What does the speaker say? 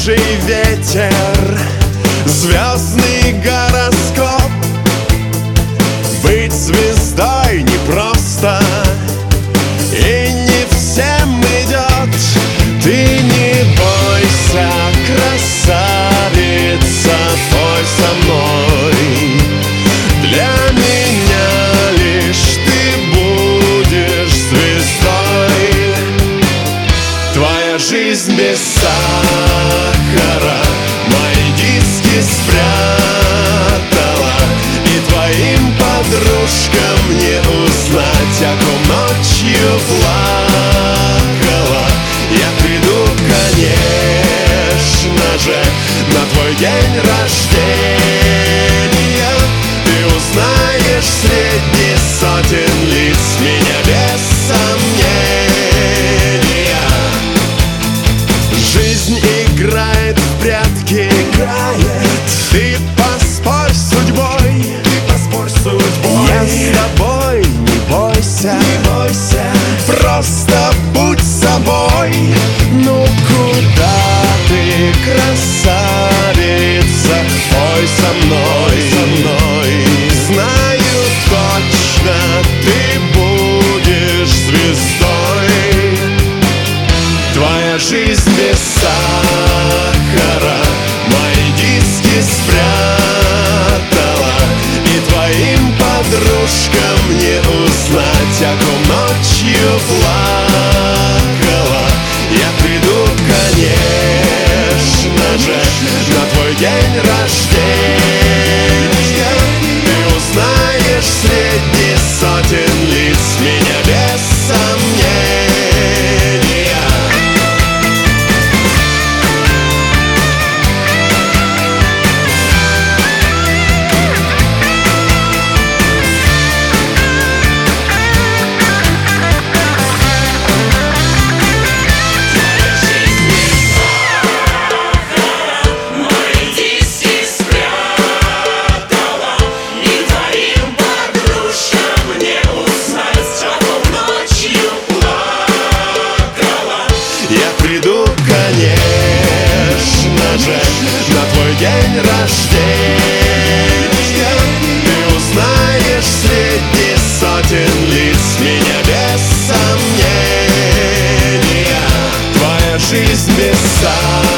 свежий ветер, звездный гороскоп. Быть звездой непросто, и не всем идет. Ты не бойся, красавица, пой со мной. Для меня лишь ты будешь звездой. Твоя жизнь без сахара мои диски спрятала, и твоим подружкам не узнать, о ком ночью плакала. Я приду, конечно же, на твой день рождения. Ты узнаешь среди сотен лиц меня без сомнения. Жизнь играет в прятки, играет. Ты поспорь с судьбой, я с тобой, не бойся, просто будь собой. Ну куда ты, красавица, пой со мной. Знаю точно, ты будешь звездой. Твоя жизнь без сахара мои диски спрятала, и твоим подружкам не узнать, о ком ночью плакала. Я приду, конечно же, на твой день рождения. Ты узнаешь среди сотен лиц меня без сомнения. Конечно же, на твой день рождения. Ты узнаешь среди сотен лиц меня без сомнения. Твоя жизнь без сомнения.